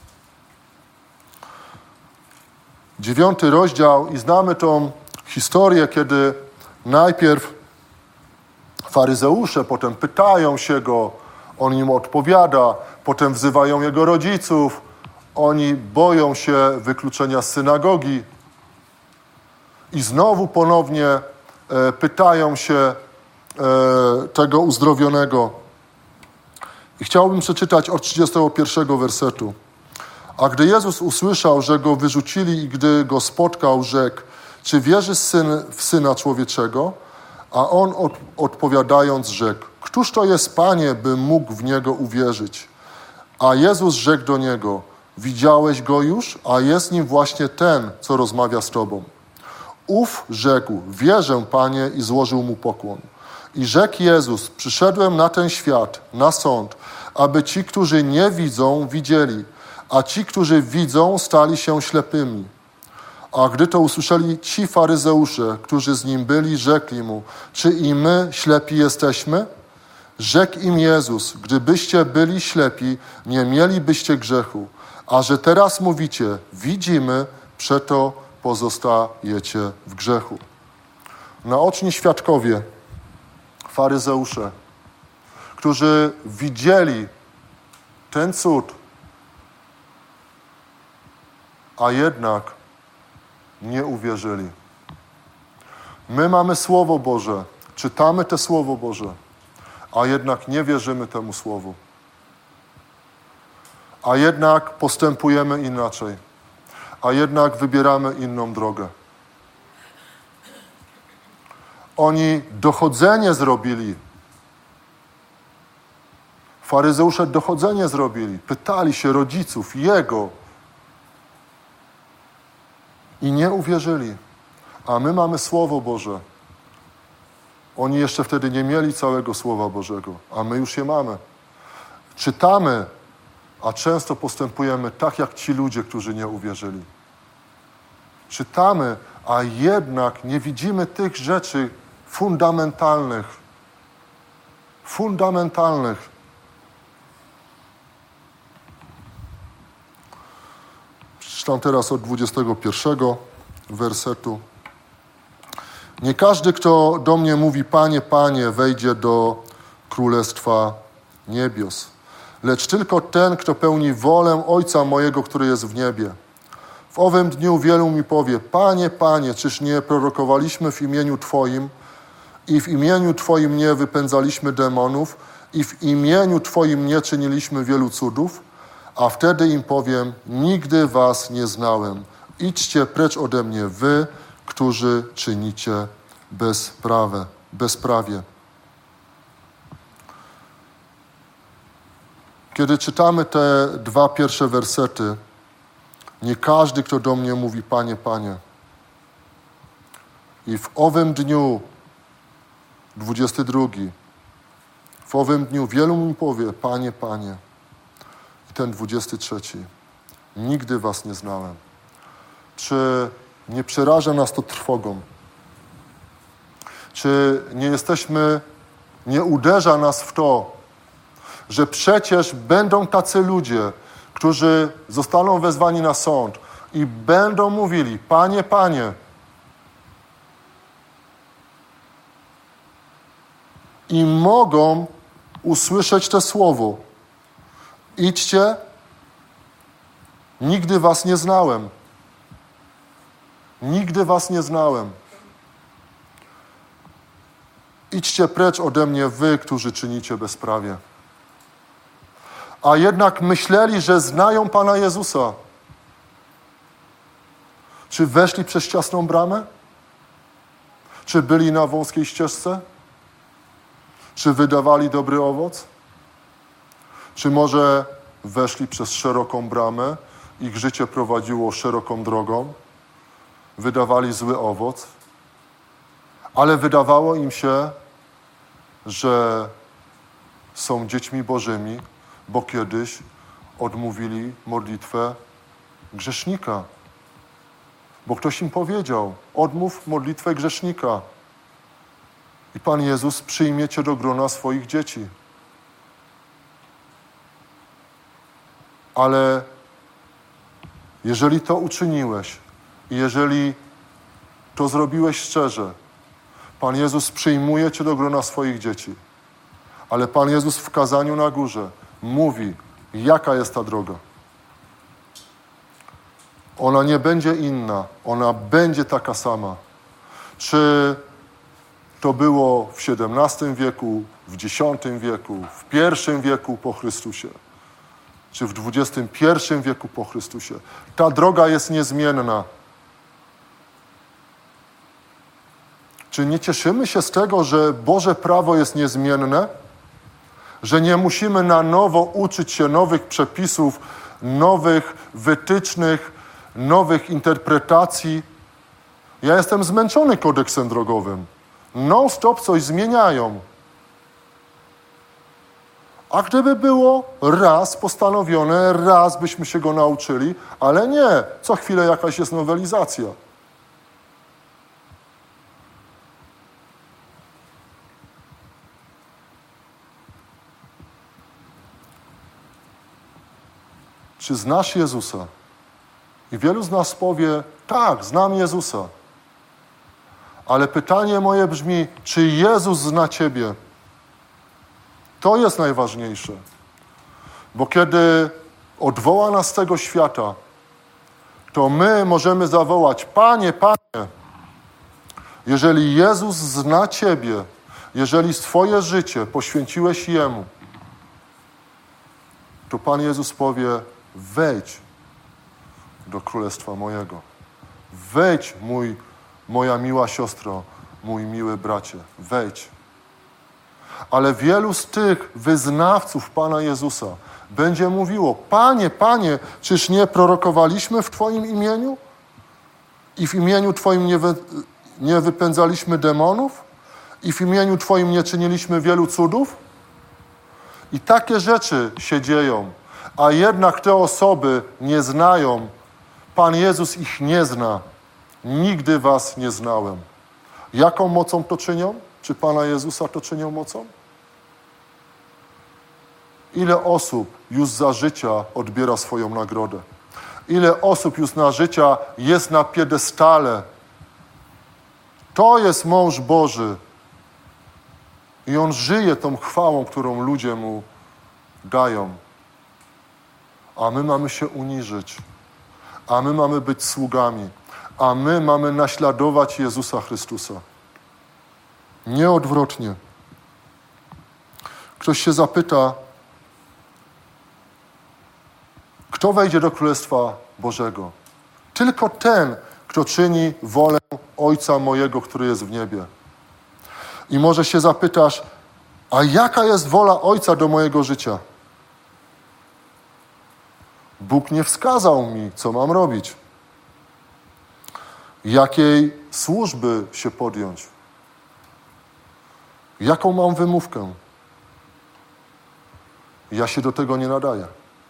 9 rozdział i znamy tą historię, kiedy najpierw faryzeusze, potem pytają się Go, On im odpowiada, potem wzywają Jego rodziców, oni boją się wykluczenia z synagogi i znowu ponownie pytają się tego uzdrowionego. I chciałbym przeczytać od 31 wersetu. A gdy Jezus usłyszał, że Go wyrzucili i gdy Go spotkał, rzekł, czy wierzysz w Syna Człowieczego? A On odpowiadając rzekł, któż to jest, Panie, bym mógł w Niego uwierzyć? A Jezus rzekł do niego, widziałeś Go już, a jest nim właśnie ten, co rozmawia z Tobą. Ów rzekł, wierzę, Panie, i złożył mu pokłon. I rzekł Jezus, przyszedłem na ten świat, na sąd, aby ci, którzy nie widzą, widzieli, a ci, którzy widzą, stali się ślepymi. A gdy to usłyszeli ci faryzeusze, którzy z nim byli, rzekli mu, czy i my ślepi jesteśmy? Rzekł im Jezus, gdybyście byli ślepi, nie mielibyście grzechu, a że teraz mówicie, widzimy, przeto pozostajecie w grzechu. Naoczni świadkowie, faryzeusze, którzy widzieli ten cud, a jednak nie uwierzyli. My mamy Słowo Boże, czytamy to Słowo Boże, a jednak nie wierzymy temu Słowu. A jednak postępujemy inaczej. A jednak wybieramy inną drogę. Oni dochodzenie zrobili. Faryzeusze dochodzenie zrobili. Pytali się rodziców Jego. I nie uwierzyli. A my mamy Słowo Boże. Oni jeszcze wtedy nie mieli całego Słowa Bożego, a my już je mamy. Czytamy, a często postępujemy tak, jak ci ludzie, którzy nie uwierzyli. Czytamy, a jednak nie widzimy tych rzeczy fundamentalnych. Fundamentalnych. Przeczytam teraz od 21 wersetu. Nie każdy, kto do mnie mówi, Panie, Panie, wejdzie do Królestwa Niebios, lecz tylko ten, kto pełni wolę Ojca mojego, który jest w niebie. W owym dniu wielu mi powie, Panie, Panie, czyż nie prorokowaliśmy w imieniu Twoim i w imieniu Twoim nie wypędzaliśmy demonów i w imieniu Twoim nie czyniliśmy wielu cudów? A wtedy im powiem, nigdy was nie znałem. Idźcie precz ode mnie, wy, którzy czynicie bezprawie. Kiedy czytamy te dwa pierwsze wersety, nie każdy, kto do mnie mówi, Panie, Panie. I w owym dniu, 22, w owym dniu wielu mi powie, Panie, Panie. I ten 23, nigdy was nie znałem. Czy nie przeraża nas to trwogą? Czy nie uderza nas w to, że przecież będą tacy ludzie, którzy zostaną wezwani na sąd i będą mówili: Panie, Panie. I mogą usłyszeć to słowo: idźcie, nigdy was nie znałem. Nigdy was nie znałem. Idźcie precz ode mnie, wy, którzy czynicie bezprawie. A jednak myśleli, że znają Pana Jezusa. Czy weszli przez ciasną bramę? Czy byli na wąskiej ścieżce? Czy wydawali dobry owoc? Czy może weszli przez szeroką bramę, ich życie prowadziło szeroką drogą? Wydawali zły owoc, ale wydawało im się, że są dziećmi Bożymi, bo kiedyś odmówili modlitwę grzesznika. Bo ktoś im powiedział: odmów modlitwę grzesznika i Pan Jezus przyjmie cię do grona swoich dzieci. Ale jeżeli to uczyniłeś i jeżeli to zrobiłeś szczerze, Pan Jezus przyjmuje cię do grona swoich dzieci. Ale Pan Jezus w kazaniu na górze mówi, jaka jest ta droga. Ona nie będzie inna, ona będzie taka sama. Czy to było w XVII wieku, w X wieku, w I wieku po Chrystusie, czy w XXI wieku po Chrystusie. Ta droga jest niezmienna. Czy nie cieszymy się z tego, że Boże prawo jest niezmienne? Że nie musimy na nowo uczyć się nowych przepisów, nowych wytycznych, nowych interpretacji. Ja jestem zmęczony kodeksem drogowym. Non-stop coś zmieniają. A gdyby było raz postanowione, raz byśmy się go nauczyli, ale nie, co chwilę jakaś jest nowelizacja. Czy znasz Jezusa? I wielu z nas powie: tak, znam Jezusa. Ale pytanie moje brzmi: czy Jezus zna ciebie? To jest najważniejsze. Bo kiedy odwoła nas z tego świata, to my możemy zawołać: Panie, Panie. Jeżeli Jezus zna ciebie, jeżeli swoje życie poświęciłeś Jemu, to Pan Jezus powie: wejdź do królestwa mojego. Wejdź, moja miła siostro, mój miły bracie, wejdź. Ale wielu z tych wyznawców Pana Jezusa będzie mówiło: Panie, Panie, czyż nie prorokowaliśmy w Twoim imieniu? I w imieniu Twoim nie wypędzaliśmy demonów? I w imieniu Twoim nie czyniliśmy wielu cudów? I takie rzeczy się dzieją, a jednak te osoby nie znają. Pan Jezus ich nie zna. Nigdy was nie znałem. Jaką mocą to czynią? Czy Pana Jezusa to czynią mocą? Ile osób już za życia odbiera swoją nagrodę? Ile osób już na życia jest na piedestale? To jest mąż Boży. I on żyje tą chwałą, którą ludzie mu dają. A my mamy się uniżyć. A my mamy być sługami. A my mamy naśladować Jezusa Chrystusa. Nie odwrotnie. Ktoś się zapyta, kto wejdzie do Królestwa Bożego? Tylko ten, kto czyni wolę Ojca mojego, który jest w niebie. I może się zapytasz, a jaka jest wola Ojca do mojego życia? Bóg nie wskazał mi, co mam robić. Jakiej służby się podjąć? Jaką mam wymówkę? Ja się do tego nie nadaję.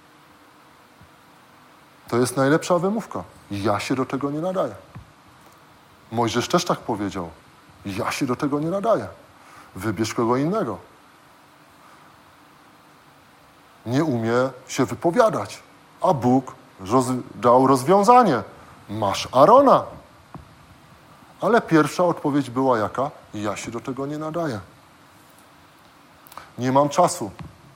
To jest najlepsza wymówka. Ja się do tego nie nadaję. Mojżesz też tak powiedział. Ja się do tego nie nadaję. Wybierz kogo innego. Nie umie się wypowiadać, A Bóg dał rozwiązanie. Masz Arona. Ale pierwsza odpowiedź była jaka? Ja się do tego nie nadaję. Nie mam czasu.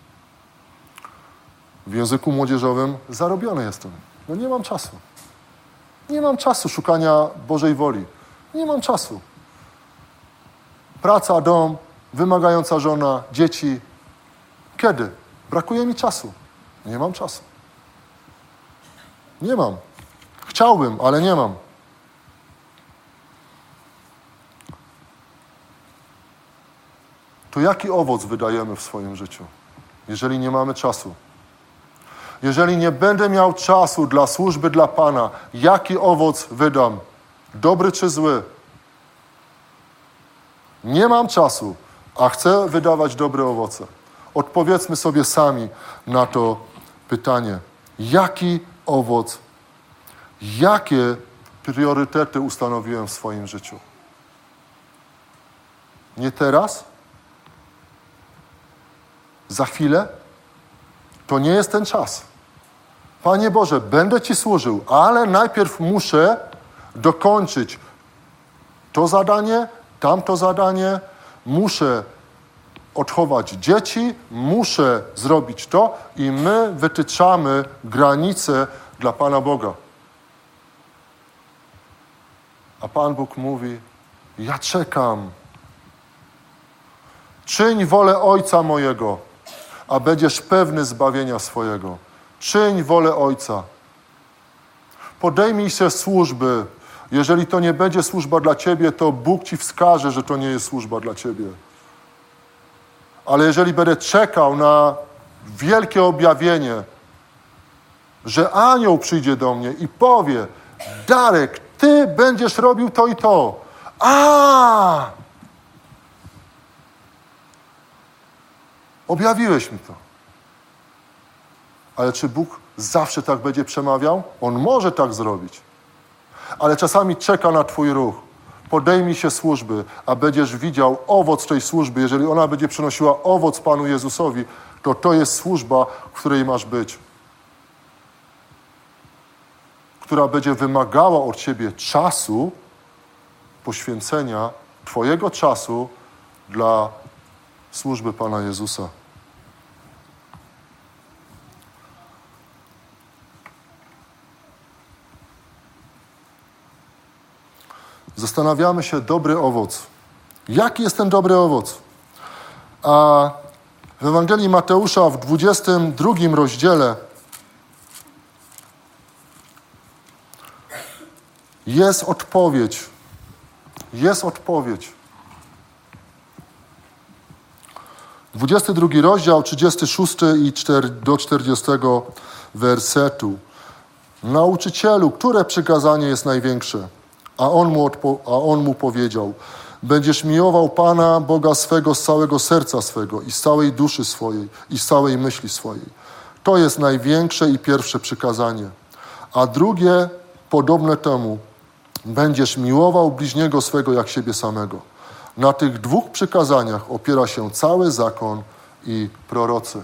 W języku młodzieżowym zarobiony jestem. No nie mam czasu. Nie mam czasu szukania Bożej woli. Nie mam czasu. Praca, dom, wymagająca żona, dzieci. Kiedy? Brakuje mi czasu. Nie mam czasu. Nie mam. Chciałbym, ale nie mam. To jaki owoc wydajemy w swoim życiu, jeżeli nie mamy czasu? Jeżeli nie będę miał czasu dla służby dla Pana, jaki owoc wydam? Dobry czy zły? Nie mam czasu, a chcę wydawać dobre owoce. Odpowiedzmy sobie sami na to pytanie. Jaki owoc, jakie priorytety ustanowiłem w swoim życiu? Nie teraz? Za chwilę? To nie jest ten czas. Panie Boże, będę Ci służył, ale najpierw muszę dokończyć to zadanie, tamto zadanie, muszę odchować dzieci, muszę zrobić to i my wytyczamy granice dla Pana Boga. A Pan Bóg mówi, ja czekam. Czyń wolę Ojca mojego, a będziesz pewny zbawienia swojego. Czyń wolę Ojca. Podejmij się służby. Jeżeli to nie będzie służba dla Ciebie, to Bóg Ci wskaże, że to nie jest służba dla Ciebie. Ale jeżeli będę czekał na wielkie objawienie, że anioł przyjdzie do mnie i powie, Darek, Ty będziesz robił to i to. Objawiłeś mi to. Ale czy Bóg zawsze tak będzie przemawiał? On może tak zrobić. Ale czasami czeka na Twój ruch. Podejmij się służby, a będziesz widział owoc tej służby. Jeżeli ona będzie przynosiła owoc Panu Jezusowi, to jest służba, w której masz być. Która będzie wymagała od Ciebie czasu, poświęcenia Twojego czasu dla służby Pana Jezusa. Zastanawiamy się, dobry owoc. Jaki jest ten dobry owoc? A w Ewangelii Mateusza w 22 rozdziale jest odpowiedź. Jest odpowiedź. 22 rozdział, 36 i do 40 wersetu. Nauczycielu, które przykazanie jest największe? A on mu powiedział, będziesz miłował Pana Boga swego z całego serca swego i z całej duszy swojej i z całej myśli swojej. To jest największe i pierwsze przykazanie. A drugie, podobne temu, będziesz miłował bliźniego swego jak siebie samego. Na tych dwóch przykazaniach opiera się cały zakon i prorocy.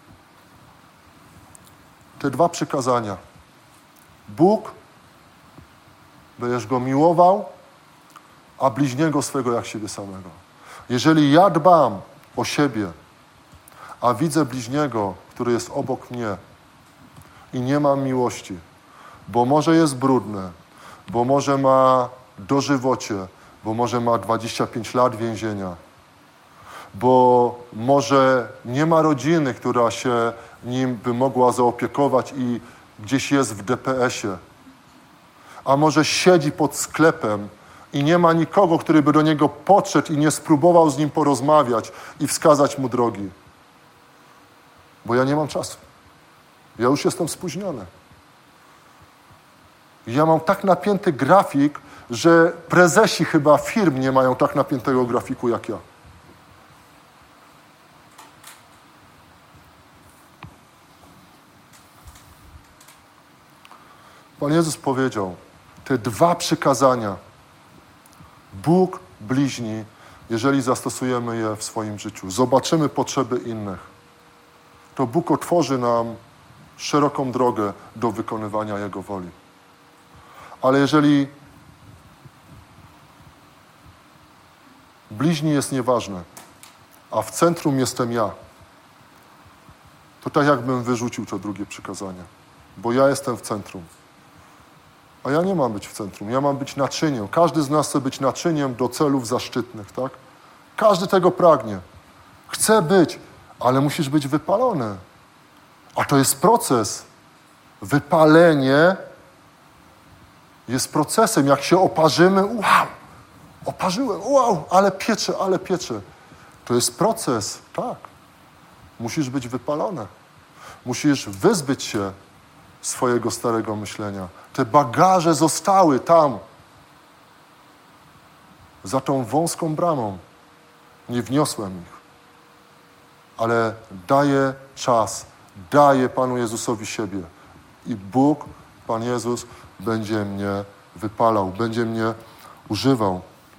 Te dwa przykazania. Bóg, będziesz Go miłował, a bliźniego swego jak siebie samego. Jeżeli ja dbam o siebie, a widzę bliźniego, który jest obok mnie i nie mam miłości, bo może jest brudny, bo może ma dożywocie, bo może ma 25 lat więzienia, bo może nie ma rodziny, która się nim by mogła zaopiekować i gdzieś jest w DPS-ie, a może siedzi pod sklepem i nie ma nikogo, który by do niego podszedł i nie spróbował z nim porozmawiać i wskazać mu drogi. Bo ja nie mam czasu. Ja już jestem spóźniony. Ja mam tak napięty grafik, że prezesi chyba firm nie mają tak napiętego grafiku jak ja. Pan Jezus powiedział, te dwa przykazania, Bóg, bliźni, jeżeli zastosujemy je w swoim życiu, zobaczymy potrzeby innych, to Bóg otworzy nam szeroką drogę do wykonywania Jego woli. Ale jeżeli bliźni jest nieważne, a w centrum jestem ja, to tak jakbym wyrzucił to drugie przykazanie. Bo ja jestem w centrum. A ja nie mam być w centrum. Ja mam być naczyniem. Każdy z nas chce być naczyniem do celów zaszczytnych, tak? Każdy tego pragnie. Chce być, ale musisz być wypalony. A to jest proces. Wypalenie jest procesem. Jak się oparzymy, wow, oparzyłem, wow, ale piecze. To jest proces, tak. Musisz być wypalony. Musisz wyzbyć się swojego starego myślenia. Te bagaże zostały tam, za tą wąską bramą. Nie wniosłem ich. Ale daję czas, daję Panu Jezusowi siebie. I Bóg, Pan Jezus, będzie mnie wypalał, będzie mnie używał.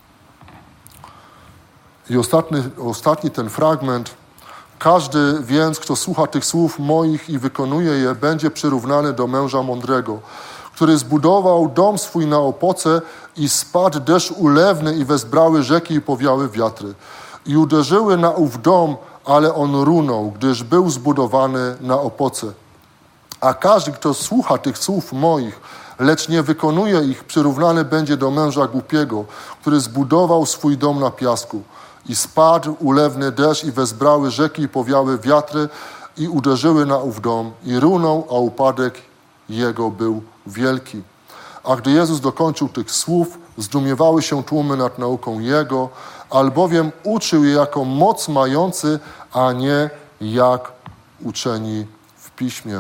I ostatni ten fragment. Każdy więc, kto słucha tych słów moich i wykonuje je, będzie przyrównany do męża mądrego, który zbudował dom swój na opoce i spadł deszcz ulewny i wezbrały rzeki i powiały wiatry. I uderzyły na ów dom, ale on runął, gdyż był zbudowany na opoce. A każdy, kto słucha tych słów moich, lecz nie wykonuje ich, przyrównany będzie do męża głupiego, który zbudował swój dom na piasku. I spadł ulewny deszcz i wezbrały rzeki i powiały wiatry i uderzyły na ów dom i runął, a upadek jego był wielki. A gdy Jezus dokończył tych słów, zdumiewały się tłumy nad nauką Jego, albowiem uczył je jako moc mający, a nie jak uczeni w Piśmie.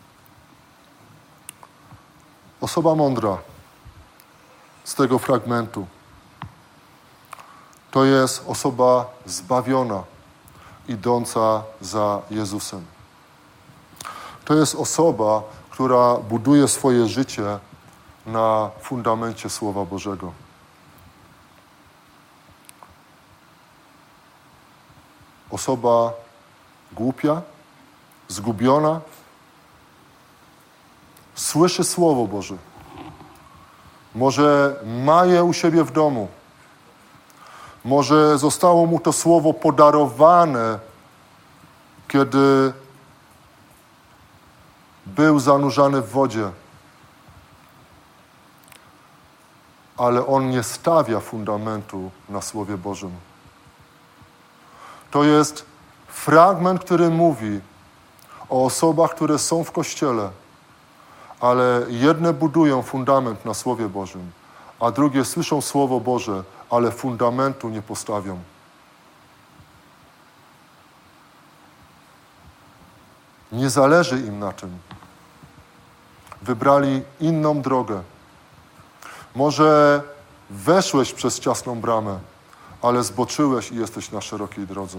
Osoba mądra z tego fragmentu to jest osoba zbawiona, idąca za Jezusem. To jest osoba, która buduje swoje życie na fundamencie Słowa Bożego. Osoba głupia, zgubiona, słyszy Słowo Boże. Może ma je u siebie w domu. Może zostało mu to Słowo podarowane, kiedy był zanurzany w wodzie. Ale on nie stawia fundamentu na Słowie Bożym. To jest fragment, który mówi o osobach, które są w Kościele, ale jedne budują fundament na Słowie Bożym, a drugie słyszą Słowo Boże, ale fundamentu nie postawią. Nie zależy im na tym. Wybrali inną drogę. Może weszłeś przez ciasną bramę, ale zboczyłeś i jesteś na szerokiej drodze.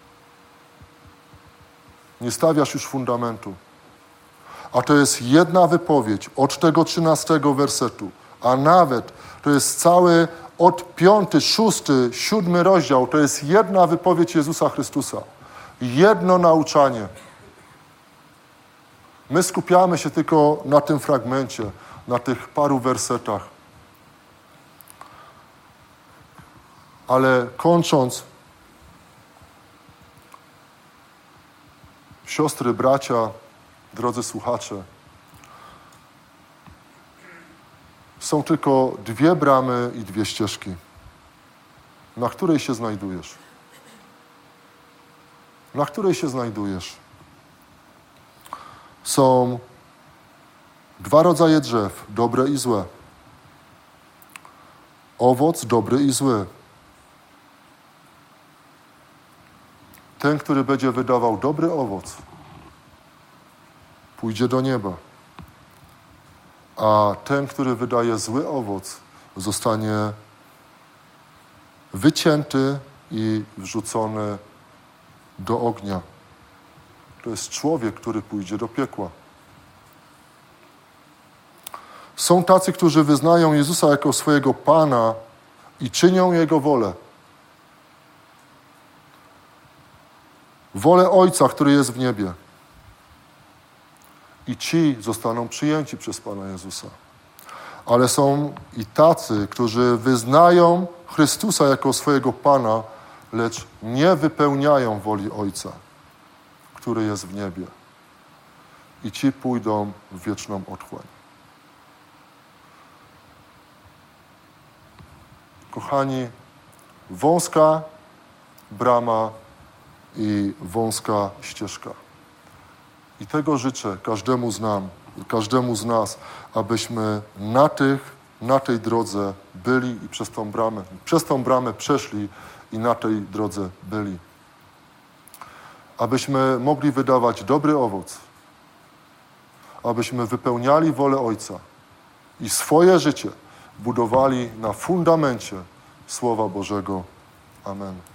Nie stawiasz już fundamentu. A to jest jedna wypowiedź od tego 13 wersetu, a nawet to jest cały od 5, 6, 7 rozdział, to jest jedna wypowiedź Jezusa Chrystusa. Jedno nauczanie. My skupiamy się tylko na tym fragmencie, na tych paru wersetach. Ale kończąc, siostry, bracia, drodzy słuchacze, są tylko 2 bramy i 2 ścieżki. Na której się znajdujesz? Na której się znajdujesz? Są 2 rodzaje drzew, dobre i złe. Owoc dobry i zły. Ten, który będzie wydawał dobry owoc, pójdzie do nieba. A ten, który wydaje zły owoc, zostanie wycięty i wrzucony do ognia. To jest człowiek, który pójdzie do piekła. Są tacy, którzy wyznają Jezusa jako swojego Pana i czynią Jego wolę. Wolę Ojca, który jest w niebie. i ci zostaną przyjęci przez Pana Jezusa. Ale są i tacy, którzy wyznają Chrystusa jako swojego Pana, lecz nie wypełniają woli Ojca, który jest w niebie. I ci pójdą w wieczną otchłań. Kochani, wąska brama i wąska ścieżka. I tego życzę każdemu z nas, abyśmy na tej drodze byli i przez tą bramę przeszli i na tej drodze byli. Abyśmy mogli wydawać dobry owoc, abyśmy wypełniali wolę Ojca i swoje życie budowali na fundamencie Słowa Bożego. Amen.